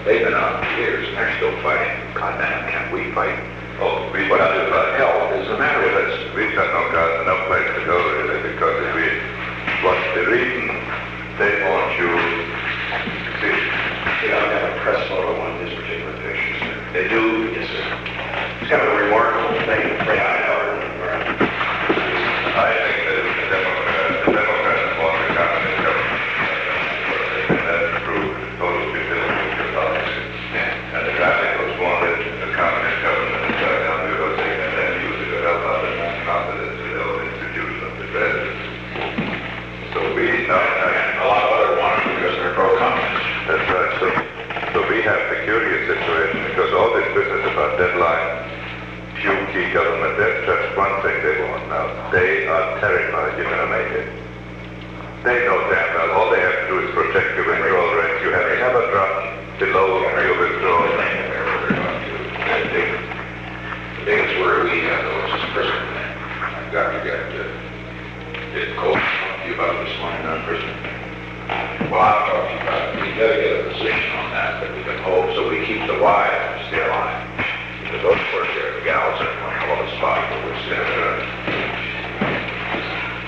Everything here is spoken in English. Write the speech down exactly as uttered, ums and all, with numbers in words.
they've been on for years, and they're still fighting. God damn, can't we fight? Oh, we What got the hell is the matter with us? We've got no got enough place to go really, because if we, what the reason they want you, see, See, I've got a press photo on this particular picture, sir. They do, yes, sir. It's kind of a remarkable thing. Yeah, I know. I think that if the Democrats, the Democrats want the communist government, and that's proved total stupidity of your policy. Yeah. And the radicals wanted the communist government to shut down because they can then use it to help out the confidence in the old institution of the president. So we, now, A lot of others want it because they're pro-communist. that's right. So, so we have the curious situation because all this business about deadline, few key government, that's just one thing they want now. They are terrified you're going to make it. They know damn well all they have to do is protect your withdrawal rate. You have never dropped below your withdrawal rate. The big, the biggest worry we have though is this prison thing. I've got to get, uh, did Cole talk to you about this morning on prison? Well, I'll talk to you about it. We gotta get a position on that that we can hold so we keep the wives stay alive. Because those poor gals are in one hell of a spot where we're standing.